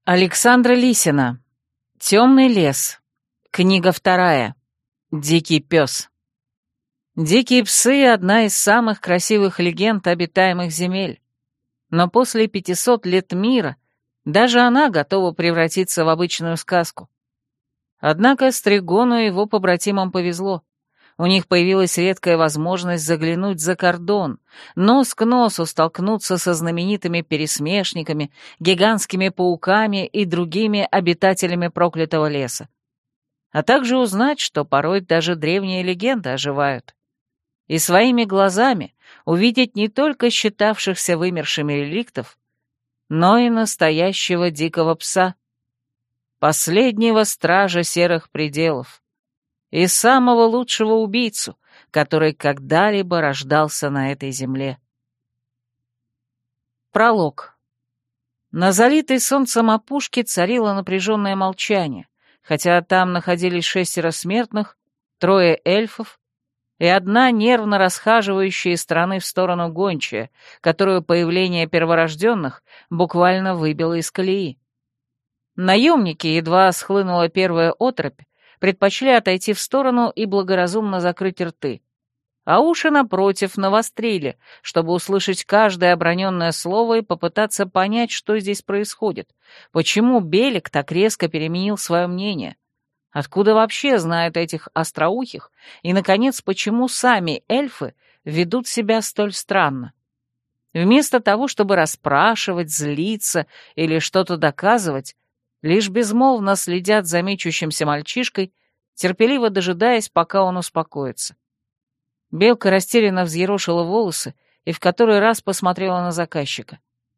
Александра Лисина. «Темный лес». Книга 2. Дикий пес. Дикие псы — одна из самых красивых легенд обитаемых земель. Но после 500 лет мира даже она готова превратиться в обычную сказку. Однако Стригону и его побратимам повезло. У них появилась редкая возможность заглянуть за кордон, нос к носу столкнуться со знаменитыми пересмешниками, гигантскими пауками и другими обитателями проклятого леса. А также узнать, что порой даже древние легенды оживают. И своими глазами увидеть не только считавшихся вымершими реликтов, но и настоящего дикого пса, последнего стража серых пределов, и самого лучшего убийцу, который когда-либо рождался на этой земле. Пролог. На залитой солнцем опушке царило напряженное молчание, хотя там находились 6 смертных, 3 эльфов и одна нервно расхаживающая из стороны в сторону гончая, которую появление перворожденных буквально выбило из колеи. Наемники, едва схлынула первая отрыбь, предпочли отойти в сторону и благоразумно закрыть рты, а уши, напротив, навострили, чтобы услышать каждое оброненное слово и попытаться понять, что здесь происходит, почему Белик так резко переменил свое мнение, откуда вообще знают этих остроухих, и, наконец, почему сами эльфы ведут себя столь странно. Вместо того, чтобы расспрашивать, злиться или что-то доказывать, лишь безмолвно следят за мечущимся мальчишкой, терпеливо дожидаясь, пока он успокоится. Белка растерянно взъерошила волосы и в который раз посмотрела на заказчика.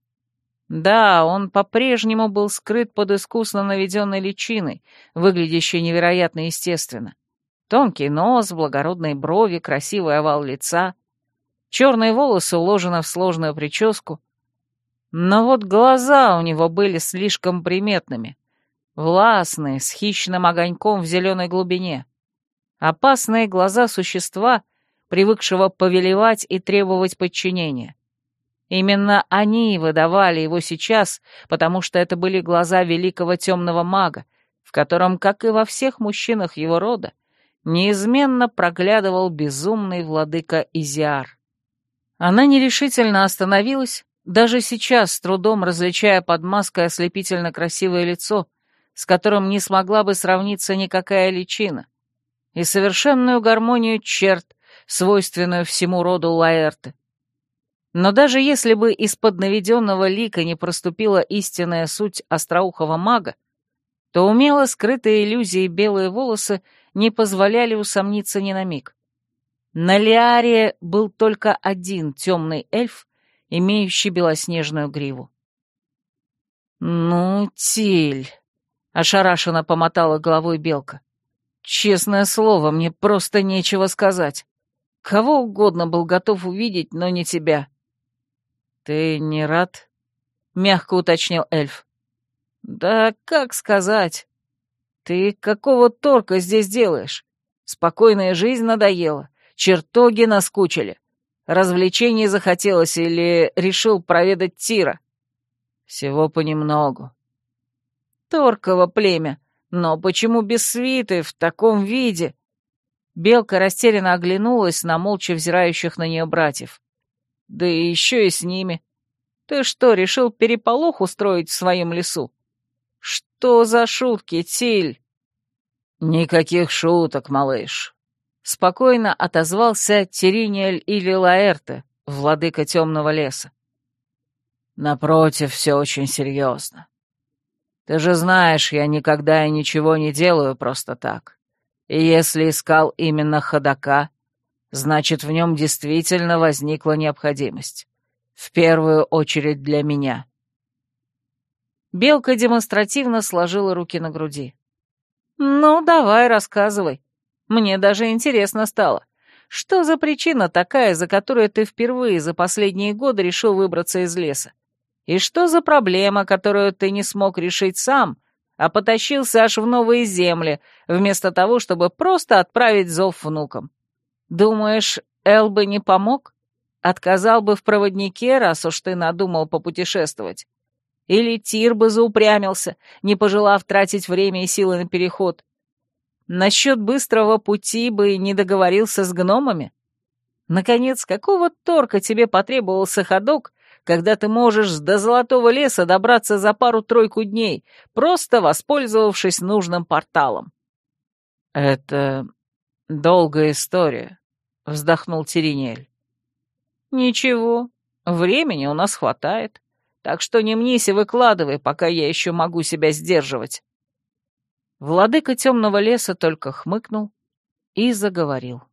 Да, он по-прежнему был скрыт под искусно наведенной личиной, выглядящей невероятно естественно. Тонкий нос, благородные брови, красивый овал лица, черные волосы уложены в сложную прическу. Но вот глаза у него были слишком приметными, властные, с хищным огоньком в зеленой глубине. Опасные глаза существа, привыкшего повелевать и требовать подчинения. Именно они выдавали его сейчас, потому что это были глаза великого темного мага, в котором, как и во всех мужчинах его рода, неизменно проглядывал безумный владыка Изиар. Она нерешительно остановилась, даже сейчас с трудом различая под маской ослепительно красивое лицо, с которым не смогла бы сравниться никакая личина, и совершенную гармонию черт, свойственную всему роду Лаэрты. Но даже если бы из-под наведенного лика не проступила истинная суть остроухого мага, то умело скрытые иллюзией белые волосы не позволяли усомниться ни на миг. На Лиаре был только один темный эльф, имеющий белоснежную гриву. «Ну, Тиль!» — ошарашенно помотала головой Белка. «Честное слово, мне просто нечего сказать. Кого угодно был готов увидеть, но не тебя». «Ты не рад?» — мягко уточнил эльф. «Да как сказать? Ты какого торка здесь делаешь? Спокойная жизнь надоела, чертоги наскучили. Развлечений захотелось или решил проведать Тира?» «Всего понемногу». «Торково племя, но почему без свиты, в таком виде?» Белка растерянно оглянулась на молча взирающих на нее братьев. «Да и еще и с ними. Ты что, решил переполох устроить в своем лесу? Что за шутки, Тиль?» «Никаких шуток, малыш», — спокойно отозвался Тириниэль или Лаэрте, владыка темного леса. «Напротив, все очень серьезно. Ты же знаешь, я никогда и ничего не делаю просто так. И если искал именно ходока, значит, в нем действительно возникла необходимость. В первую очередь для меня». Белка демонстративно сложила руки на груди. «Ну, давай, рассказывай. Мне даже интересно стало. Что за причина такая, за которую ты впервые за последние годы решил выбраться из леса? И что за проблема, которую ты не смог решить сам, а потащился аж в новые земли, вместо того, чтобы просто отправить зов внукам? Думаешь, Эл бы не помог? Отказал бы в проводнике, раз уж ты надумал попутешествовать? Или Тир бы заупрямился, не пожелав тратить время и силы на переход. Насчет быстрого пути бы не договорился с гномами. Наконец, какого торка тебе потребовался ходок, когда ты можешь до Золотого леса добраться за пару-тройку дней, просто воспользовавшись нужным порталом? «Это долгая история», — вздохнул Тириниэль. «Ничего, времени у нас хватает, так что не мнись и выкладывай, пока я еще могу себя сдерживать». Владыка темного леса только хмыкнул и заговорил.